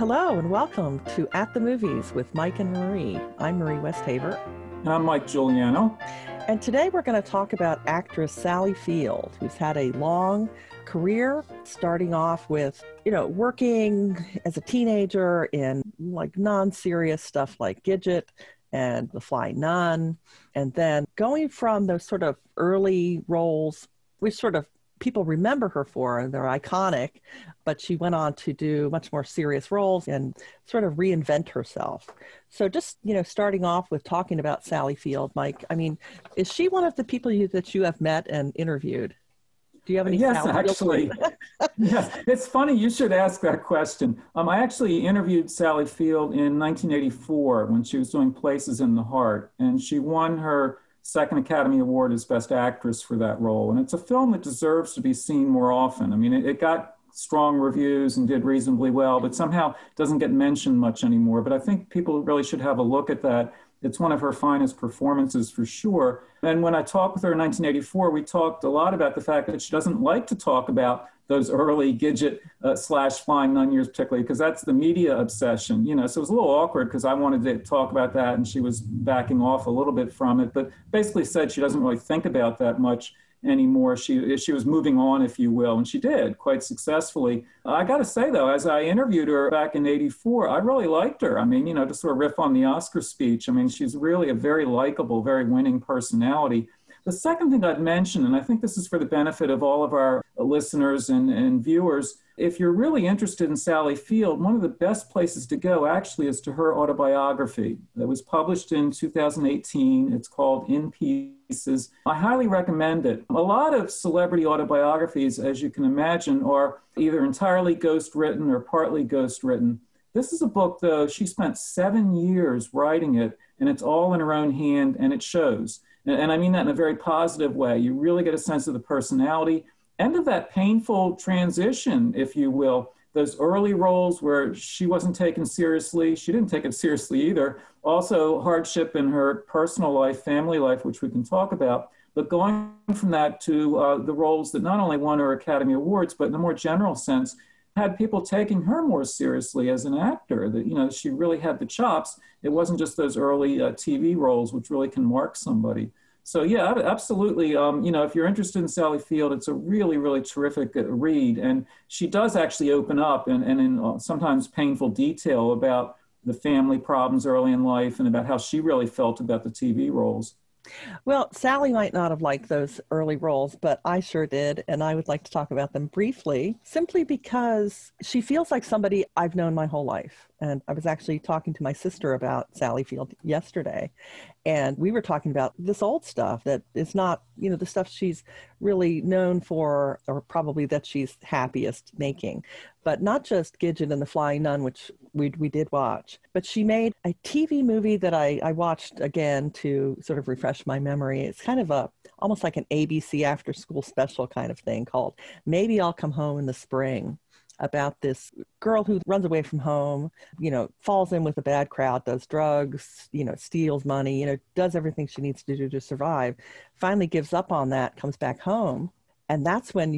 Hello and welcome to At the Movies with Mike and Marie. I'm Marie Westhaver. And I'm Mike Giuliano. And today we're going to talk about actress Sally Field, who's had a long career, starting off with, working as a teenager in like non-serious stuff like Gidget and The Flying Nun, and then going from those sort of early roles, which sort of people remember her for, and they're iconic, but she went on to do much more serious roles and sort of reinvent herself. So just, starting off with talking about Sally Field, Mike, is she one of the people that you have met and interviewed? Do you have any Yes, Sally actually. Yes, it's funny you should ask that question. I actually interviewed Sally Field in 1984 when she was doing Places in the Heart, and she won her second Academy Award as Best Actress for that role. And it's a film that deserves to be seen more often. It got strong reviews and did reasonably well, but somehow doesn't get mentioned much anymore. But I think people really should have a look at that. It's one of her finest performances for sure. And when I talked with her in 1984, we talked a lot about the fact that she doesn't like to talk about those early Gidget slash Flying Nun years particularly, because that's the media obsession, So it was a little awkward because I wanted to talk about that and she was backing off a little bit from it, but basically said she doesn't really think about that much anymore. She was moving on, if you will, and she did quite successfully. I got to say, though, as I interviewed her back in '84, I really liked her. To sort of riff on the Oscar speech, she's really a very likable, very winning personality. The second thing I'd mention, and I think this is for the benefit of all of our listeners and viewers, if you're really interested in Sally Field, one of the best places to go actually is to her autobiography that was published in 2018. It's called In Pieces. I highly recommend it. A lot of celebrity autobiographies, as you can imagine, are either entirely ghost-written or partly ghost-written. This is a book, though, she spent 7 years writing it, and it's all in her own hand, and it shows. And I mean that in a very positive way. You really get a sense of the personality and of that painful transition, if you will. Those early roles where she wasn't taken seriously. She didn't take it seriously either. Also hardship in her personal life, family life, which we can talk about. But going from that to the roles that not only won her Academy Awards, but in a more general sense, had people taking her more seriously as an actor, that, she really had the chops. It wasn't just those early TV roles, which really can mark somebody. So yeah, absolutely. If you're interested in Sally Field, it's a really, really terrific read. And she does actually open up and in sometimes painful detail about the family problems early in life and about how she really felt about the TV roles. Well, Sally might not have liked those early roles, but I sure did, and I would like to talk about them briefly, simply because she feels like somebody I've known my whole life. And I was actually talking to my sister about Sally Field yesterday, and we were talking about this old stuff that is not, the stuff she's really known for, or probably that she's happiest making, but not just Gidget and the Flying Nun, which we did watch, but she made a TV movie that I watched again to sort of refresh my memory. It's kind of almost like an ABC after school special kind of thing called Maybe I'll Come Home in the Spring, about this girl who runs away from home, falls in with a bad crowd, does drugs, steals money, does everything she needs to do to survive, finally gives up on that, comes back home. And that's when,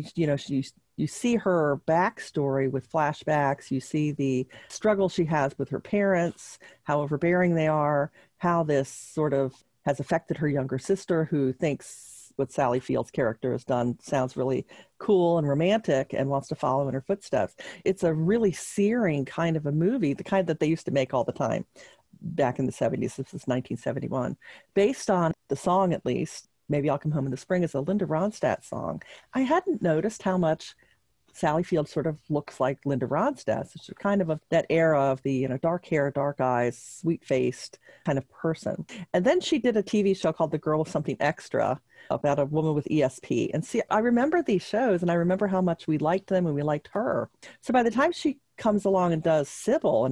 you see her backstory with flashbacks. You see the struggle she has with her parents, how overbearing they are, how this sort of has affected her younger sister, who thinks what Sally Field's character has done sounds really cool and romantic and wants to follow in her footsteps. It's a really searing kind of a movie, the kind that they used to make all the time back in the 70s. This is 1971. Based on the song, at least, Maybe I'll Come Home in the Spring, is a Linda Ronstadt song. I hadn't noticed how much Sally Field sort of looks like Linda Ronstadt. She's kind of that era of the, dark hair, dark eyes, sweet-faced kind of person. And then she did a TV show called The Girl with Something Extra about a woman with ESP. And see, I remember these shows, and I remember how much we liked them and we liked her. So by the time she comes along and does Sybil in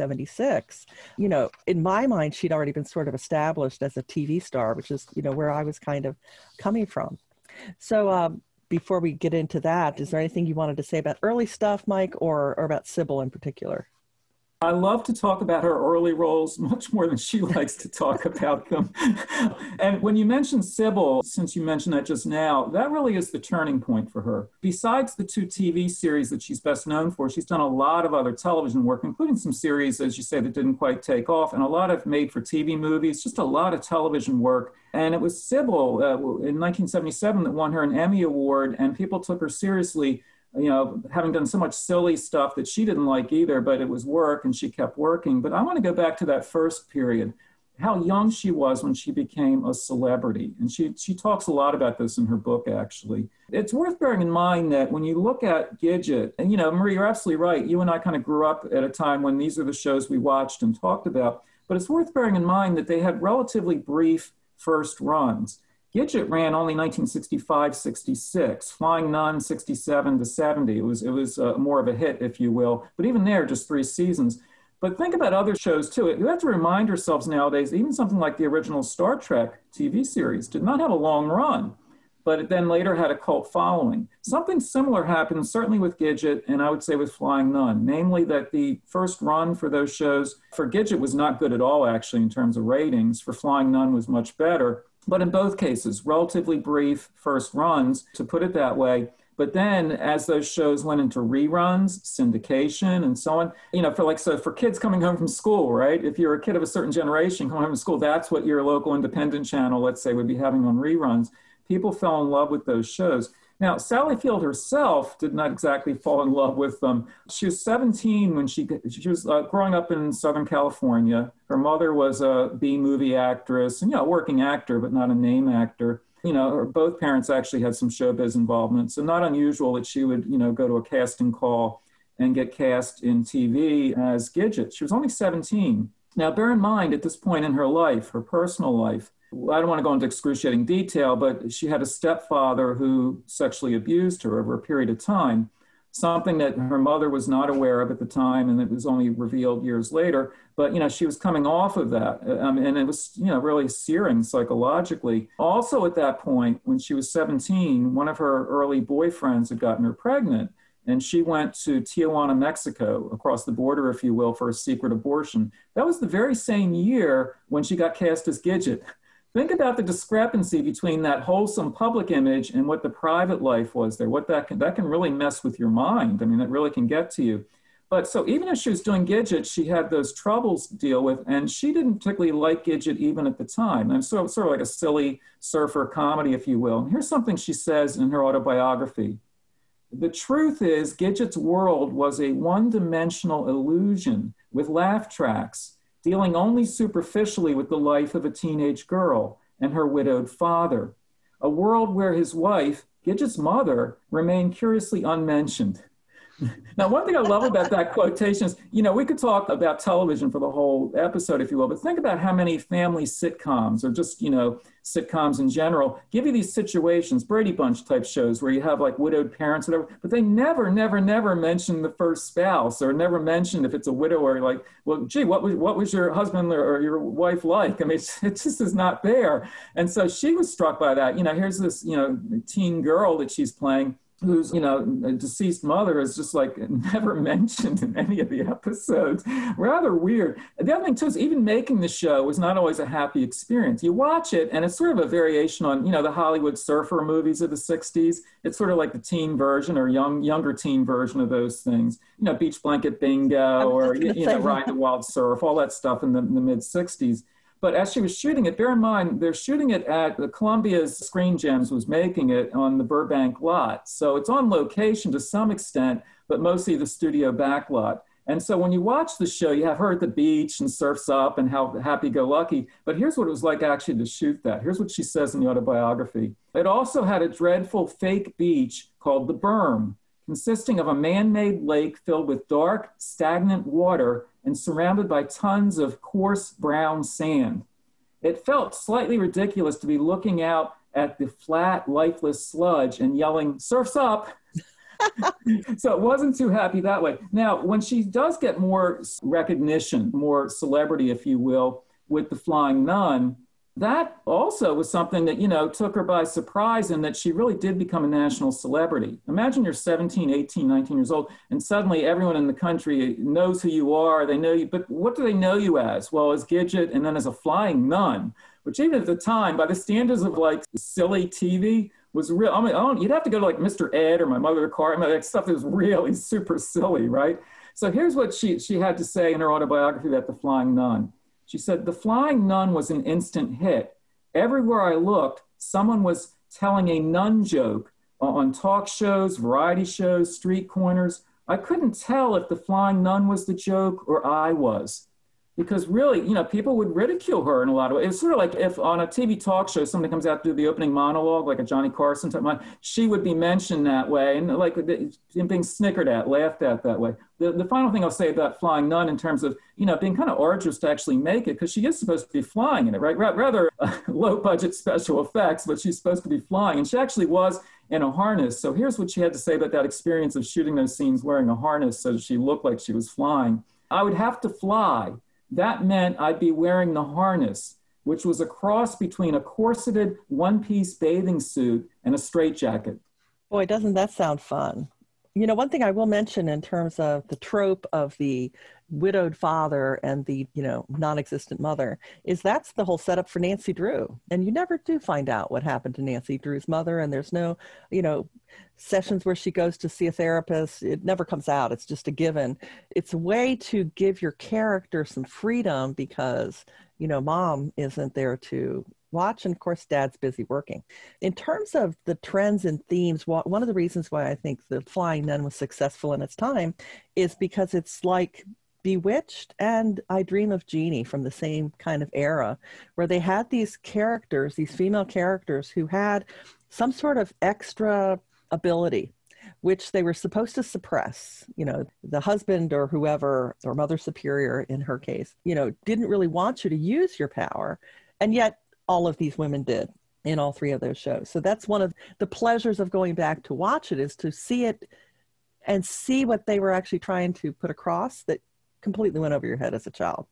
1976, in my mind, she'd already been sort of established as a TV star, which is, where I was kind of coming from. So, before we get into that, is there anything you wanted to say about early stuff, Mike, or about Sybil in particular? I love to talk about her early roles much more than she likes to talk about them. And when you mentioned Sybil, since you mentioned that just now, that really is the turning point for her. Besides the 2 TV series that she's best known for, she's done a lot of other television work, including some series, as you say, that didn't quite take off, and a lot of made-for-TV movies, just a lot of television work. And it was Sybil in 1977 that won her an Emmy Award, and people took her seriously, having done so much silly stuff that she didn't like either, but it was work and she kept working. But I want to go back to that first period, how young she was when she became a celebrity. And she talks a lot about this in her book, actually. It's worth bearing in mind that when you look at Gidget, and Marie, you're absolutely right. You and I kind of grew up at a time when these are the shows we watched and talked about. But it's worth bearing in mind that they had relatively brief first runs. Gidget ran only 1965-66, Flying Nun 67 to 70. It was more of a hit, if you will. But even there, just 3 seasons. But think about other shows too. You have to remind ourselves nowadays, even something like the original Star Trek TV series did not have a long run, but it then later had a cult following. Something similar happened certainly with Gidget, and I would say with Flying Nun, namely that the first run for those shows, for Gidget was not good at all actually in terms of ratings. For Flying Nun was much better. But in both cases, relatively brief first runs, to put it that way. But then as those shows went into reruns, syndication, and so on, for kids coming home from school, right? If you're a kid of a certain generation coming home from school, that's what your local independent channel, let's say, would be having on reruns. People fell in love with those shows. Now, Sally Field herself did not exactly fall in love with them. She was 17 when she was growing up in Southern California. Her mother was a B-movie actress, and, a working actor, but not a name actor. Both parents actually had some showbiz involvement, so not unusual that she would, go to a casting call and get cast in TV as Gidget. She was only 17. Now, bear in mind, at this point in her life, her personal life, I don't want to go into excruciating detail, but she had a stepfather who sexually abused her over a period of time, something that her mother was not aware of at the time, and it was only revealed years later. But, she was coming off of that, and it was, really searing psychologically. Also at that point, when she was 17, one of her early boyfriends had gotten her pregnant, and she went to Tijuana, Mexico, across the border, if you will, for a secret abortion. That was the very same year when she got cast as Gidget. Think about the discrepancy between that wholesome public image and what the private life was there. That can really mess with your mind. I mean, it really can get to you. But so even as she was doing Gidget, she had those troubles to deal with, and she didn't particularly like Gidget even at the time. And sort of like a silly surfer comedy, if you will. And here's something she says in her autobiography. The truth is, Gidget's world was a one-dimensional illusion with laugh tracks, dealing only superficially with the life of a teenage girl and her widowed father, a world where his wife, Gidget's mother, remained curiously unmentioned. Now, one thing I love about that quotation is, we could talk about television for the whole episode, if you will, but think about how many family sitcoms, or just, sitcoms in general, give you these situations, Brady Bunch type shows, where you have like widowed parents, whatever, but they never mention the first spouse, or never mention if it's a widow, or like, well, gee, what was your husband or your wife like? I mean, it just is not there. And so she was struck by that. Here's this, teen girl that she's playing, whose, a deceased mother is just like never mentioned in any of the episodes. Rather weird. The other thing too is even making the show was not always a happy experience. You watch it and it's sort of a variation on, the Hollywood surfer movies of the 60s. It's sort of like the teen version or younger teen version of those things. Beach Blanket Bingo, or, Ride the Wild Surf, all that stuff in the mid 60s. But as she was shooting it, bear in mind, they're shooting it at Columbia's Screen Gems was making it on the Burbank lot. So it's on location to some extent, but mostly the studio back lot. And so when you watch the show, you have her at the beach and surfs up and how happy-go-lucky. But here's what it was like actually to shoot that. Here's what she says in the autobiography. It also had a dreadful fake beach called the Berm, consisting of a man-made lake filled with dark, stagnant water and surrounded by tons of coarse brown sand. It felt slightly ridiculous to be looking out at the flat, lifeless sludge and yelling, "Surf's up!" So it wasn't too happy that way. Now, when she does get more recognition, more celebrity, if you will, with the Flying Nun, That also was something that, took her by surprise, and that she really did become a national celebrity. Imagine you're 17, 18, 19 years old, and suddenly everyone in the country knows who you are. They know you, but what do they know you as? Well, as Gidget, and then as a flying nun, which even at the time, by the standards of like silly TV, was real. I mean, you'd have to go to like Mr. Ed or My Mother Car, like stuff that was really super silly, right? So here's what she had to say in her autobiography about the flying nun. She said, "The Flying Nun was an instant hit. Everywhere I looked, someone was telling a nun joke on talk shows, variety shows, street corners. I couldn't tell if the Flying Nun was the joke or I was." Because really, people would ridicule her in a lot of ways. It's sort of like if on a TV talk show, somebody comes out to do the opening monologue, like a Johnny Carson type one, she would be mentioned that way and like being snickered at, laughed at that way. The final thing I'll say about Flying Nun in terms of, being kind of arduous to actually make it, because she is supposed to be flying in it, right? Rather low budget special effects, but she's supposed to be flying. And she actually was in a harness. So here's what she had to say about that experience of shooting those scenes wearing a harness so she looked like she was flying. "I would have to fly. That meant I'd be wearing the harness, which was a cross between a corseted one-piece bathing suit and a straitjacket." Boy, doesn't that sound fun? One thing I will mention in terms of the trope of the widowed father and the, non-existent mother is that's the whole setup for Nancy Drew. And you never do find out what happened to Nancy Drew's mother. And there's no, sessions where she goes to see a therapist. It never comes out. It's just a given. It's a way to give your character some freedom because, mom isn't there to watch. And of course, dad's busy working. In terms of the trends and themes, one of the reasons why I think The Flying Nun was successful in its time is because it's like Bewitched and I Dream of Jeannie from the same kind of era, where they had these characters, these female characters who had some sort of extra ability, which they were supposed to suppress. The husband or whoever, or mother superior in her case, didn't really want you to use your power. And yet all of these women did in all three of those shows. So that's one of the pleasures of going back to watch it, is to see it and see what they were actually trying to put across that completely went over your head as a child.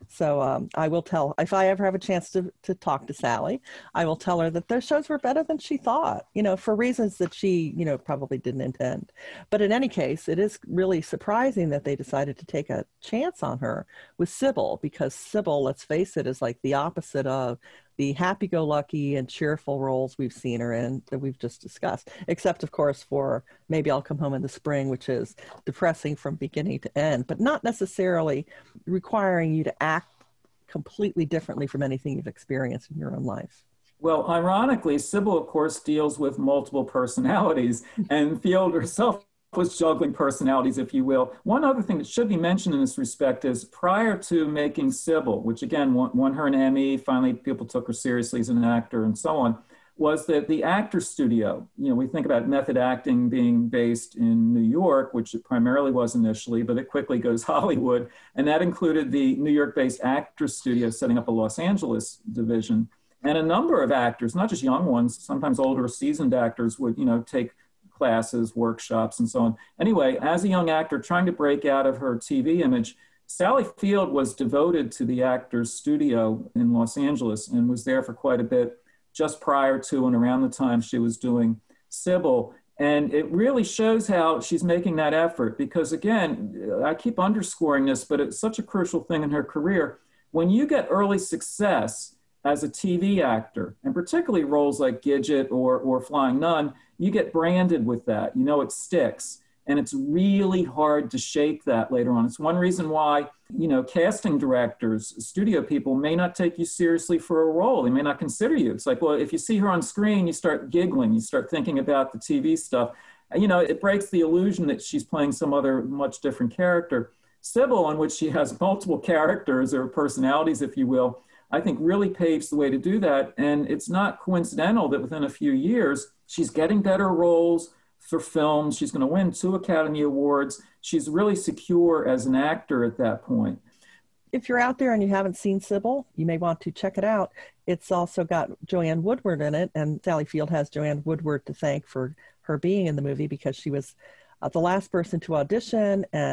So I will tell, if I ever have a chance to talk to Sally, I will tell her that those shows were better than she thought, for reasons that she, probably didn't intend. But in any case, it is really surprising that they decided to take a chance on her with Sybil, because Sybil, let's face it, is like the opposite of the happy-go-lucky and cheerful roles we've seen her in that we've just discussed, except, of course, for Maybe I'll Come Home in the Spring, which is depressing from beginning to end, but not necessarily requiring you to act completely differently from anything you've experienced in your own life. Well, ironically, Sybil, of course, deals with multiple personalities, and Field herself was juggling personalities, if you will. One other thing that should be mentioned in this respect is prior to making Sybil, which again won her an Emmy, finally people took her seriously as an actor and so on, was that the Actors Studio, we think about method acting being based in New York, which it primarily was initially, but it quickly goes Hollywood. And that included the New York-based Actors Studio setting up a Los Angeles division. And a number of actors, not just young ones, sometimes older seasoned actors would, take classes, workshops, and so on. Anyway, as a young actor trying to break out of her TV image, Sally Field was devoted to the Actors Studio in Los Angeles and was there for quite a bit just prior to and around the time she was doing Sybil. And it really shows how she's making that effort because, again, I keep underscoring this, but it's such a crucial thing in her career. When you get early success as a TV actor, and particularly roles like Gidget or Flying Nun, you get branded with that. It sticks. And it's really hard to shake that later on. It's one reason why, casting directors, studio people may not take you seriously for a role. They may not consider you. It's like, well, if you see her on screen, you start giggling, you start thinking about the TV stuff. It breaks the illusion that she's playing some other much different character. Sybil, in which she has multiple characters or personalities, if you will, I think really paves the way to do that. And it's not coincidental that within a few years, she's getting better roles for films. She's going to win 2 Academy Awards. She's really secure as an actor at that point. If you're out there and you haven't seen Sybil, you may want to check it out. It's also got Joanne Woodward in it, and Sally Field has Joanne Woodward to thank for her being in the movie because she was the last person to audition, and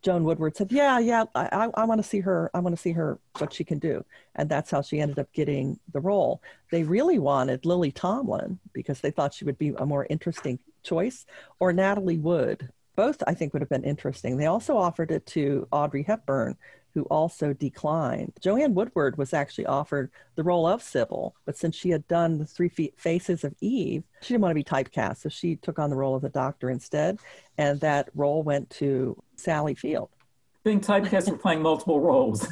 Joan Woodward said, yeah, I want to see her. I want to see her, what she can do. And that's how she ended up getting the role. They really wanted Lily Tomlin because they thought she would be a more interesting choice, or Natalie Wood. Both, I think, would have been interesting. They also offered it to Audrey Hepburn, who also declined. Joanne Woodward was actually offered the role of Sybil, but since she had done the Three Faces of Eve, she didn't want to be typecast, so she took on the role of the doctor instead, and that role went to Sally Field. Being typecast for playing multiple roles.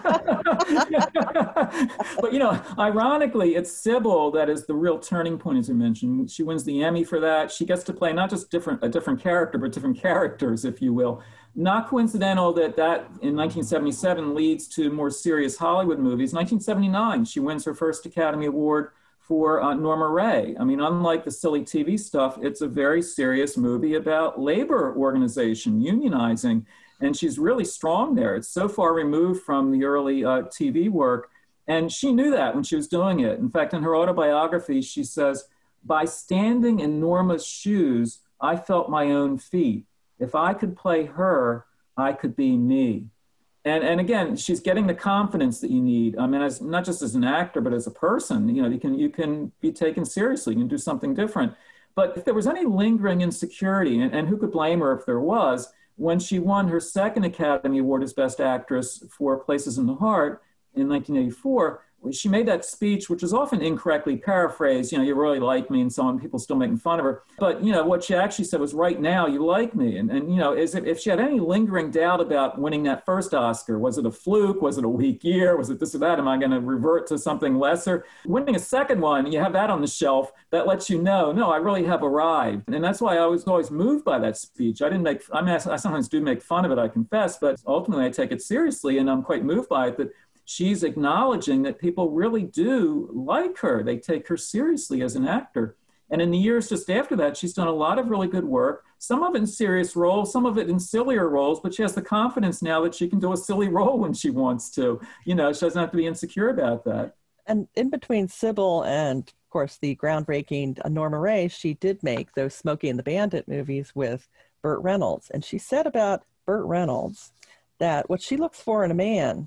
But, you know, ironically, it's Sybil that is the real turning point, as you mentioned. She wins the Emmy for that. She gets to play not just a different character, but different characters, if you will. Not coincidental that in 1977 leads to more serious Hollywood movies. 1979, she wins her first Academy Award for Norma Ray. I mean, unlike the silly TV stuff, it's a very serious movie about labor organization, unionizing. And she's really strong there. It's so far removed from the early TV work. And she knew that when she was doing it. In fact, in her autobiography, she says, "By standing in Norma's shoes, I felt my own feet. If I could play her, I could be me." And again, she's getting the confidence that you need. I mean, as not just as an actor, but as a person, you know, you can be taken seriously. You can do something different. But if there was any lingering insecurity, and who could blame her if there was, when she won her second Academy Award as Best Actress for Places in the Heart in 1984, she made that speech, which is often incorrectly paraphrased, you know, "You really like me," and so on, people still making fun of her. But, you know, what she actually said was, "Right now, you like me." And you know, if she had any lingering doubt about winning that first Oscar, was it a fluke? Was it a weak year? Was it this or that? Am I going to revert to something lesser? Winning a second one, you have that on the shelf, that lets you know, no, I really have arrived. And that's why I was always moved by that speech. I sometimes do make fun of it, I confess, but ultimately I take it seriously, and I'm quite moved by it, that she's acknowledging that people really do like her. They take her seriously as an actor. And in the years just after that, she's done a lot of really good work, some of it in serious roles, some of it in sillier roles, but she has the confidence now that she can do a silly role when she wants to. You know, she doesn't have to be insecure about that. And in between Sybil and, of course, the groundbreaking Norma Ray, she did make those Smokey and the Bandit movies with Burt Reynolds. And she said about Burt Reynolds that what she looks for in a man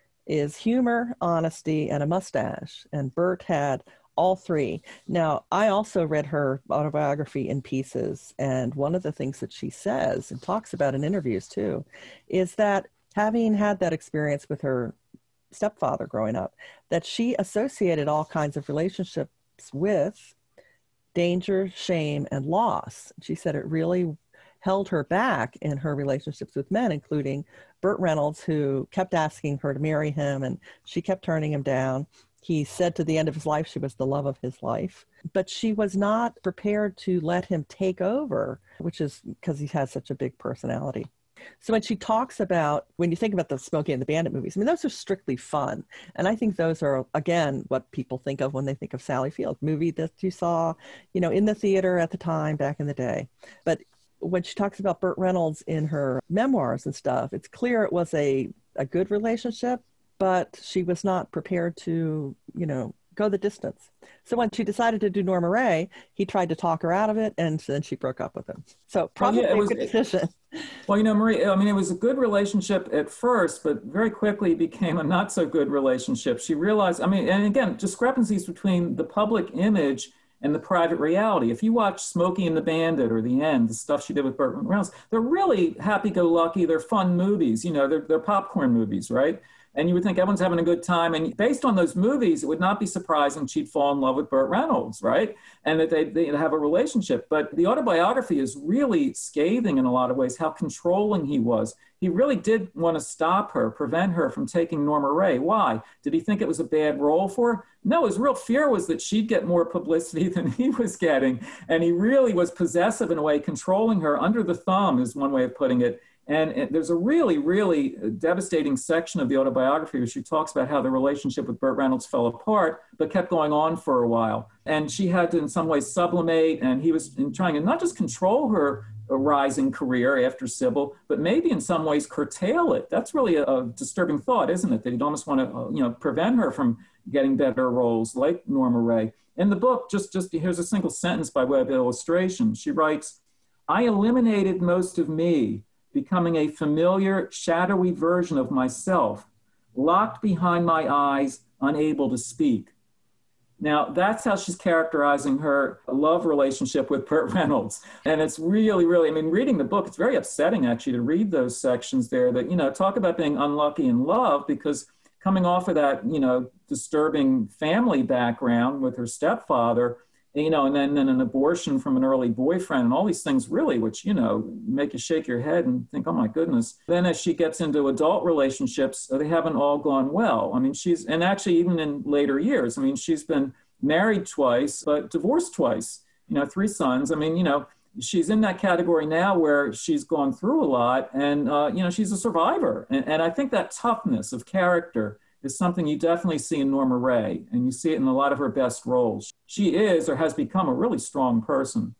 is humor, honesty, and a mustache. And Burt had all three. Now, I also read her autobiography in pieces, and one of the things that she says and talks about in interviews too is that having had that experience with her stepfather growing up, that she associated all kinds of relationships with danger, shame, and loss. She said it really held her back in her relationships with men, including Burt Reynolds, who kept asking her to marry him, and she kept turning him down. He said to the end of his life she was the love of his life, but she was not prepared to let him take over, which is because he has such a big personality. So when she talks about, when you think about the Smokey and the Bandit movies, I mean, those are strictly fun. And I think those are, again, what people think of when they think of Sally Field, movie that you saw, you know, in the theater at the time back in the day. But when she talks about Burt Reynolds in her memoirs and stuff, it's clear it was a good relationship, but she was not prepared to, you know, go the distance. So when she decided to do Norma Ray, he tried to talk her out of it, and then she broke up with him. So probably a good decision. Well, you know, Marie, I mean, it was a good relationship at first, but very quickly became a not so good relationship. She realized, I mean, and again, discrepancies between the public image and the private reality. If you watch Smokey and the Bandit or The End, the stuff she did with Burt Reynolds, they're really happy-go-lucky. They're fun movies. You know, they're popcorn movies, right? And you would think everyone's having a good time. And based on those movies, it would not be surprising she'd fall in love with Burt Reynolds, right? And that they'd have a relationship. But the autobiography is really scathing in a lot of ways, how controlling he was. He really did want to stop her, prevent her from taking Norma Ray. Why? Did he think it was a bad role for her? No, his real fear was that she'd get more publicity than he was getting. And he really was possessive in a way, controlling her under the thumb is one way of putting it. And there's a really, really devastating section of the autobiography where she talks about how the relationship with Burt Reynolds fell apart, but kept going on for a while. And she had to, in some ways, sublimate, and he was trying to not just control her rising career after Sybil, but maybe in some ways curtail it. That's really a disturbing thought, isn't it? That he'd almost want to, prevent her from getting better roles like Norma Ray. In the book, just here's a single sentence by way of illustration. She writes, "I eliminated most of me becoming a familiar, shadowy version of myself, locked behind my eyes, unable to speak. Now, that's how she's characterizing her love relationship with Burt Reynolds. And it's really, really, I mean, reading the book, it's very upsetting actually to read those sections there that, talk about being unlucky in love, because coming off of that, disturbing family background with her stepfather, and then an abortion from an early boyfriend and all these things really, which, make you shake your head and think, oh my goodness. Then as she gets into adult relationships, they haven't all gone well. I mean, and actually even in later years, I mean, she's been married twice, but divorced twice, 3 sons. I mean, she's in that category now where she's gone through a lot and, she's a survivor. And I think that toughness of character is something you definitely see in Norma Rae, and you see it in a lot of her best roles. She is or has become a really strong person.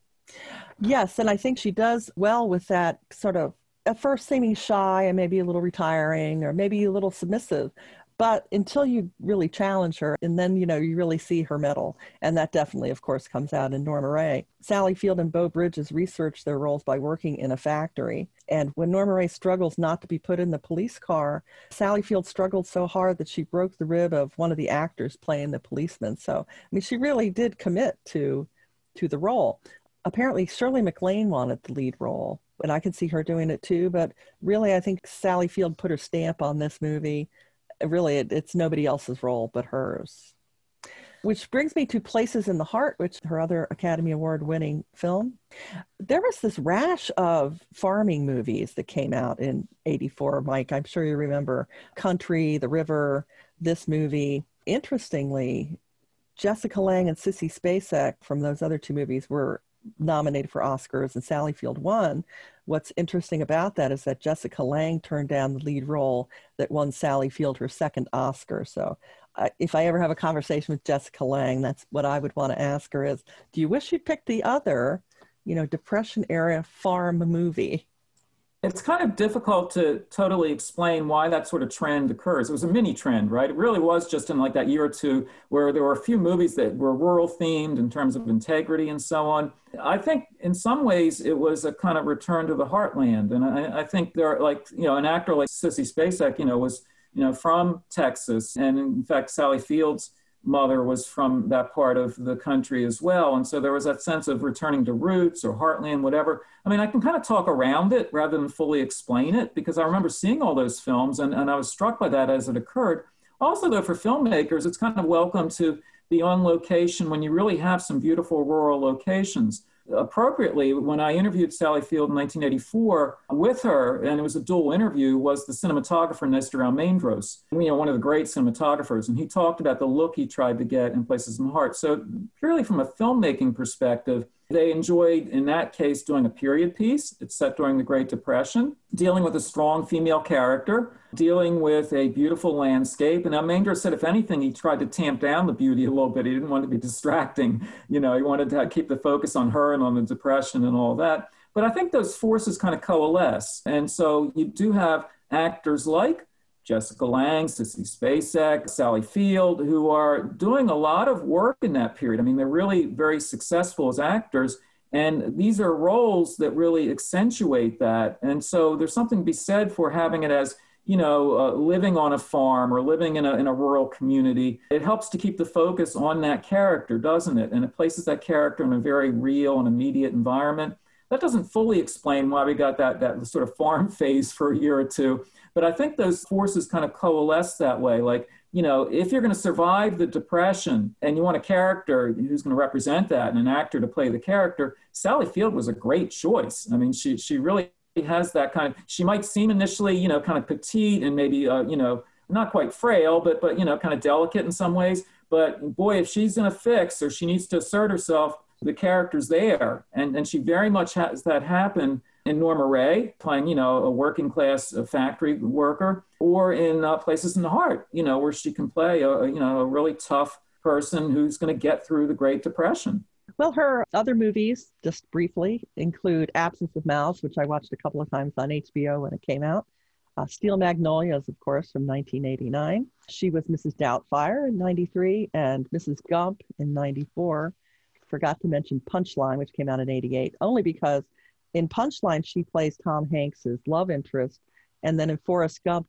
Yes, and I think she does well with that sort of, at first seeming shy and maybe a little retiring or maybe a little submissive, but until you really challenge her, and then, you really see her mettle. And that definitely, of course, comes out in Norma Rae. Sally Field and Beau Bridges researched their roles by working in a factory. And when Norma Rae struggles not to be put in the police car, Sally Field struggled so hard that she broke the rib of one of the actors playing the policeman. So, I mean, she really did commit to the role. Apparently, Shirley MacLaine wanted the lead role, and I could see her doing it too. But really, I think Sally Field put her stamp on this movie. Really, it's nobody else's role but hers. Which brings me to Places in the Heart, which her other Academy Award-winning film. There was this rash of farming movies that came out in '84, Mike. I'm sure you remember Country, The River, this movie. Interestingly, Jessica Lange and Sissy Spacek from those other 2 movies were nominated for Oscars, and Sally Field won. What's interesting about that is that Jessica Lange turned down the lead role that won Sally Field her second Oscar. So if I ever have a conversation with Jessica Lange, that's what I would want to ask her is, do you wish you'd picked the other, Depression era farm movie? It's kind of difficult to totally explain why that sort of trend occurs. It was a mini trend, right? It really was just in like that year or two where there were a few movies that were rural themed in terms of integrity and so on. I think in some ways it was a kind of return to the heartland. And I think there are like, an actor like Sissy Spacek, was, from Texas. And in fact, Sally Field's mother was from that part of the country as well. And so there was that sense of returning to roots or heartland, whatever. I mean, I can kind of talk around it rather than fully explain it, because I remember seeing all those films and I was struck by that as it occurred. Also, though, for filmmakers, it's kind of welcome to be on location when you really have some beautiful rural locations. Appropriately, when I interviewed Sally Field in 1984 with her, and it was a dual interview, was the cinematographer Nestor Almendros, one of the great cinematographers, and he talked about the look he tried to get in Places in the Heart. So purely from a filmmaking perspective, they enjoyed, in that case, doing a period piece. It's set during the Great Depression, dealing with a strong female character, dealing with a beautiful landscape. And Almendros said, if anything, he tried to tamp down the beauty a little bit. He didn't want it to be distracting. He wanted to keep the focus on her and on the Depression and all that. But I think those forces kind of coalesce. And so you do have actors like Jessica Lange, Sissy Spacek, Sally Field, who are doing a lot of work in that period. I mean, they're really very successful as actors, and these are roles that really accentuate that. And so there's something to be said for having it as, living on a farm or living in a rural community. It helps to keep the focus on that character, doesn't it? And it places that character in a very real and immediate environment. That doesn't fully explain why we got that sort of farm phase for a year or two. But I think those forces kind of coalesce that way. Like, if you're going to survive the Depression and you want a character who's going to represent that and an actor to play the character, Sally Field was a great choice. I mean, she really has that kind of, she might seem initially, kind of petite and maybe, not quite frail, but kind of delicate in some ways. But boy, if she's in a fix or she needs to assert herself, the character's there. And she very much has that happen in Norma Rae, playing, a working class factory worker, or in Places in the Heart, where she can play a really tough person who's going to get through the Great Depression. Well, her other movies, just briefly, include Absence of Mouths, which I watched a couple of times on HBO when it came out. Steel Magnolias, of course, from 1989. She was Mrs. Doubtfire in 93 and Mrs. Gump in 94. Forgot to mention Punchline, which came out in 88, only because In Punchline, she plays Tom Hanks's love interest. And then in Forrest Gump,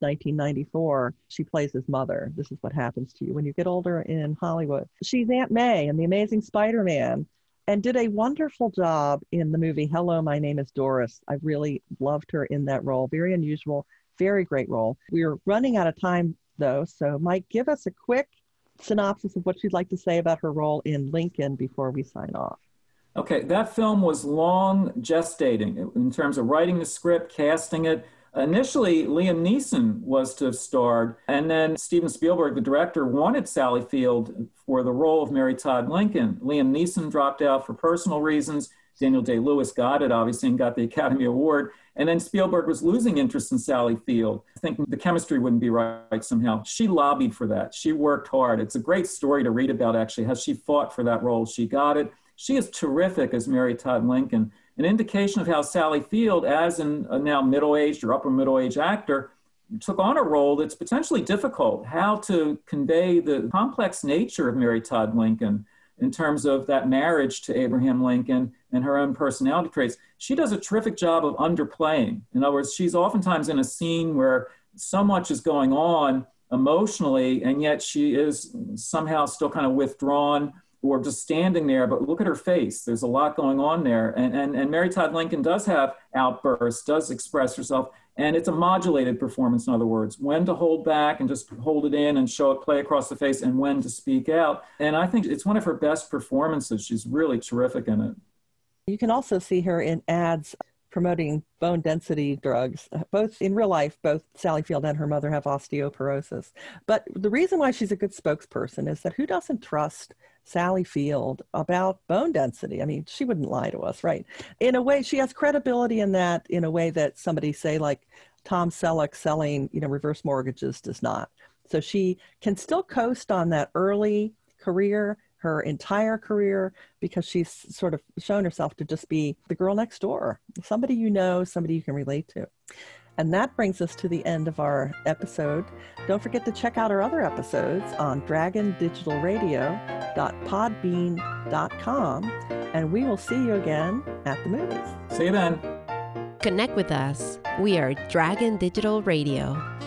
1994, she plays his mother. This is what happens to you when you get older in Hollywood. She's Aunt May in The Amazing Spider-Man and did a wonderful job in the movie Hello, My Name is Doris. I really loved her in that role. Very unusual, very great role. We're running out of time, though. So, Mike, give us a quick synopsis of what you'd like to say about her role in Lincoln before we sign off. Okay, that film was long gestating in terms of writing the script, casting it. Initially, Liam Neeson was to have starred, and then Steven Spielberg, the director, wanted Sally Field for the role of Mary Todd Lincoln. Liam Neeson dropped out for personal reasons. Daniel Day-Lewis got it, obviously, and got the Academy Award. And then Spielberg was losing interest in Sally Field, thinking the chemistry wouldn't be right somehow. She lobbied for that. She worked hard. It's a great story to read about, actually, how she fought for that role. She got it. She is terrific as Mary Todd Lincoln. An indication of how Sally Field, as a now middle-aged or upper middle-aged actor, took on a role that's potentially difficult, how to convey the complex nature of Mary Todd Lincoln in terms of that marriage to Abraham Lincoln and her own personality traits. She does a terrific job of underplaying. In other words, she's oftentimes in a scene where so much is going on emotionally, and yet she is somehow still kind of withdrawn or just standing there, but look at her face. There's a lot going on there. And Mary Todd Lincoln does have outbursts, does express herself, and it's a modulated performance, in other words, when to hold back and just hold it in and show it play across the face, and when to speak out. And I think it's one of her best performances. She's really terrific in it. You can also see her in ads promoting bone density drugs. Both in real life, both Sally Field and her mother have osteoporosis. But the reason why she's a good spokesperson is that who doesn't trust Sally Field about bone density? I mean, she wouldn't lie to us, right? In a way, she has credibility in that, in a way that somebody, say, like Tom Selleck selling, reverse mortgages does not. So she can still coast on that early career, her entire career, because she's sort of shown herself to just be the girl next door, somebody somebody you can relate to. And that brings us to the end of our episode. Don't forget to check out our other episodes on dragondigitalradio.podbean.com, and we will see you again at the movies. See you then. Connect with us. We are Dragon Digital Radio.